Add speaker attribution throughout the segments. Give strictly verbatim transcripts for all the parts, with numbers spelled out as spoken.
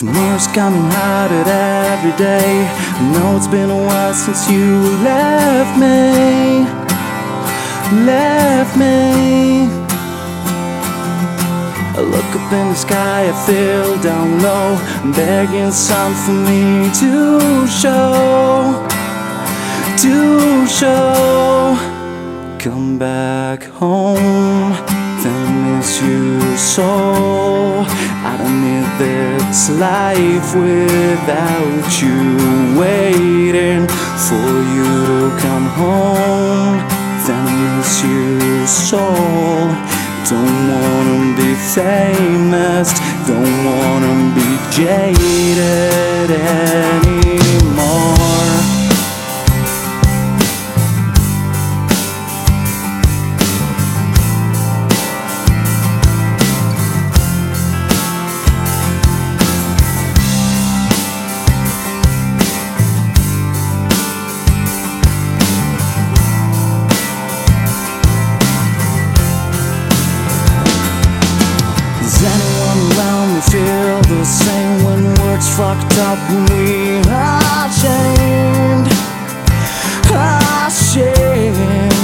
Speaker 1: Tomorrow's coming harder every day. I know it's been a while since you left me, left me. I look up in the sky, I feel down low. I'm begging some for me to show, to show. Come back home, then I miss you so. I don't need this life without you. Waiting for you to come home, then I miss you so. Don't wanna be famous, don't wanna be jaded anymore. Does anyone around me feel the same when words fucked up when we are ashamed, ashamed?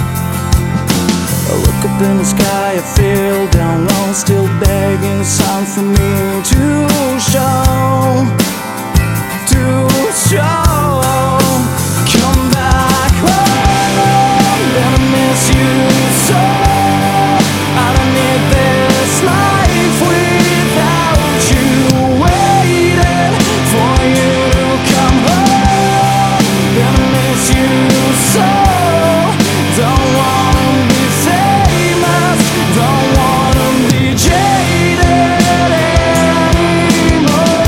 Speaker 1: I look up in the sky, I feel down low, still begging some for me to show, to show. Come back home, then I miss you so. I don't need this life without you. Waiting for you to come home, then I miss you so. Don't wanna be famous, don't wanna be jaded anymore.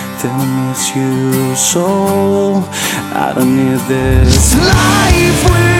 Speaker 1: You so I don't need this life with